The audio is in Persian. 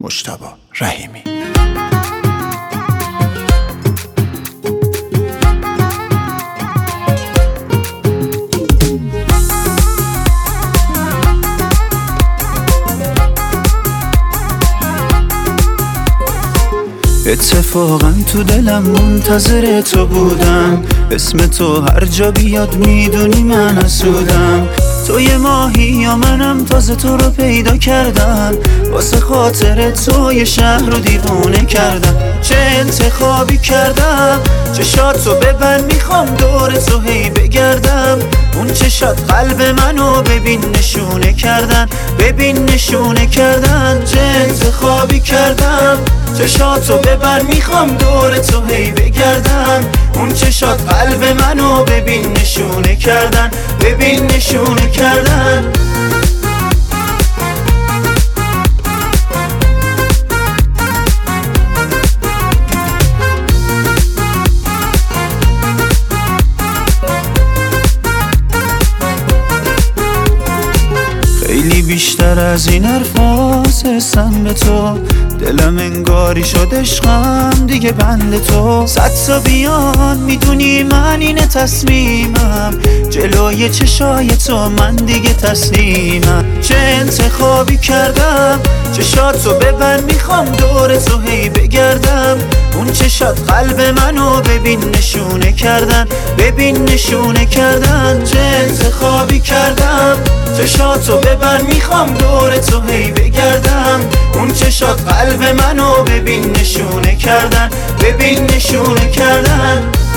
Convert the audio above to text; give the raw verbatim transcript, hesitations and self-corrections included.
مجتبی رحیمی. اتفاقا تو دلم منتظر تو بودم، اسم تو هر جا بیاد میدونی من حسودم. تو یه ماهی یا منم تازه تو رو پیدا کردم، واسه خاطر تو یه شهر رو دیوونه کردم. چه انتخابی کردم، چشات تو ببند میخوام دور تو هی بگردم. اون چشات قلب منو ببین نشونه کردن، ببین نشونه کردن. چه انتخابی کردم، چشاتو ببر میخوام دور تو هی بگردم. اون چشات قلب منو ببین نشونه کردن، ببین نشونه کردن. خیلی بیشتر از این حرفاست حسم به تو، دلم انگاری شد عشقم دیگه بند تو. صد تا بیان میدونی من اینه تصمیمم، جلوی چشای تو من دیگه تسلیمم. چه انتخابی کردم، چشاتو ببند میخوام دور تو هی بگردم. اون چشات قلب منو ببین نشونه کردن، ببین نشونه کردن. چه انتخابی کردم، چشاتو ببند میخوام دور تو هی بگردم. اون چشات قلب منو ببین نشونه کردن، ببین نشونه کردن.